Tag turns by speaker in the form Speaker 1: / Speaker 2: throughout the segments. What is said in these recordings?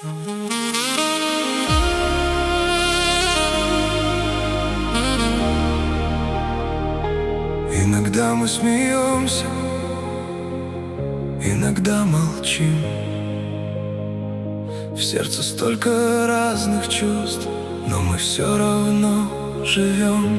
Speaker 1: Иногда мы смеемся, иногда молчим. В сердце столько разных чувств, но мы все равно живем.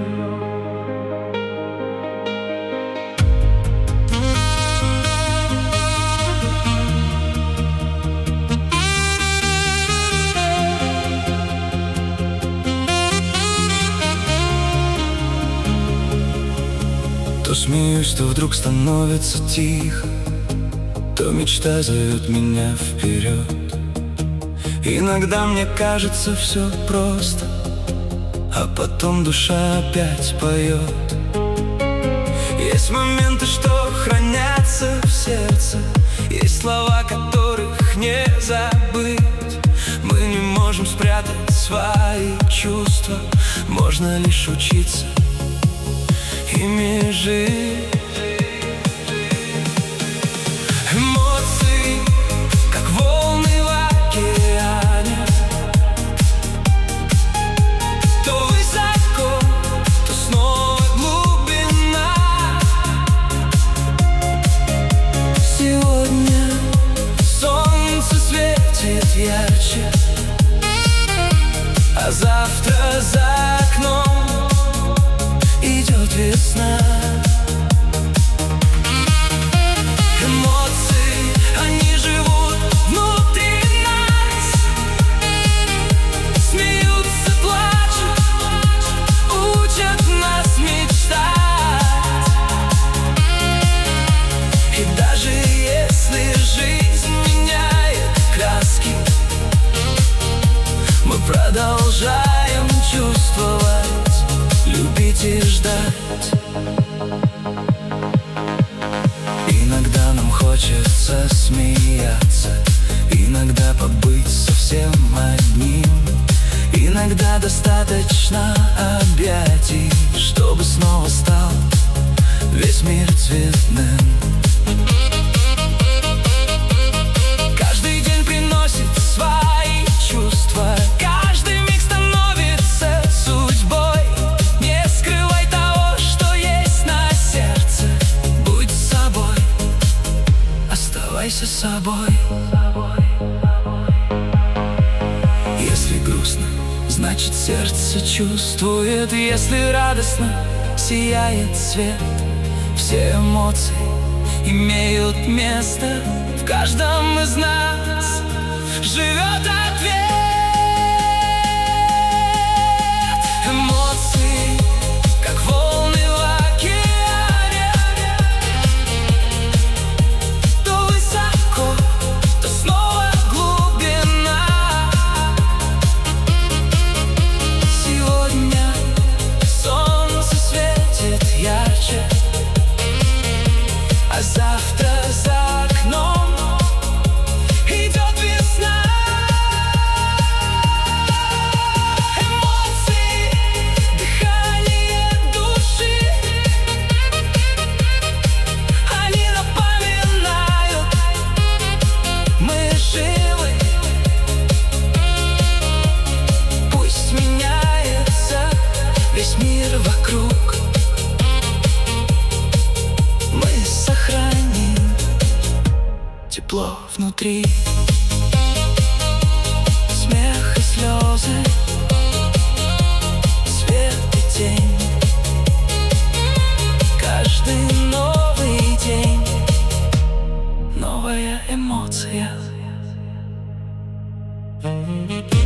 Speaker 1: То смеюсь, то вдруг становится тихо, то мечта зовет меня вперед. Иногда мне кажется все просто, а потом душа опять поет. Есть моменты, что хранятся в сердце, есть слова, которых не забыть. Мы не можем спрятать свои чувства, можно лишь учиться ими жить. Эмоции, как волны в океане, то высоко, то снова глубина. Сегодня солнце светит ярче, а завтра за окном идет весна. Эмоции, они живут внутри нас, смеются, плачут, учат нас мечтать. И даже если жизнь меняет краски, мы продолжаем чувствовать, любить и ждать. Иногда нам хочется смеяться, иногда побыть совсем одним. Иногда достаточно объятий, чтобы снова стал весь мир цветным. Каждый день приносит свои чувства, каждый миг становится судьбой. Не скрывай того, что есть на сердце, будь собой, оставайся собой. Если грустно, значит сердце чувствует. Если радостно, сияет свет. Все эмоции имеют место, в каждом из нас живет ответ. Эмоции, как волны в океане, то высоко, то снова глубина. Сегодня солнце светит ярче, а завтра за окном идет весна. Эмоции, дыхание души, они напоминают, мы живы. Пусть меняется весь мир вокруг, мы сохраним тепло внутри. Смех и слезы, свет и тень, каждый новый день новая эмоция.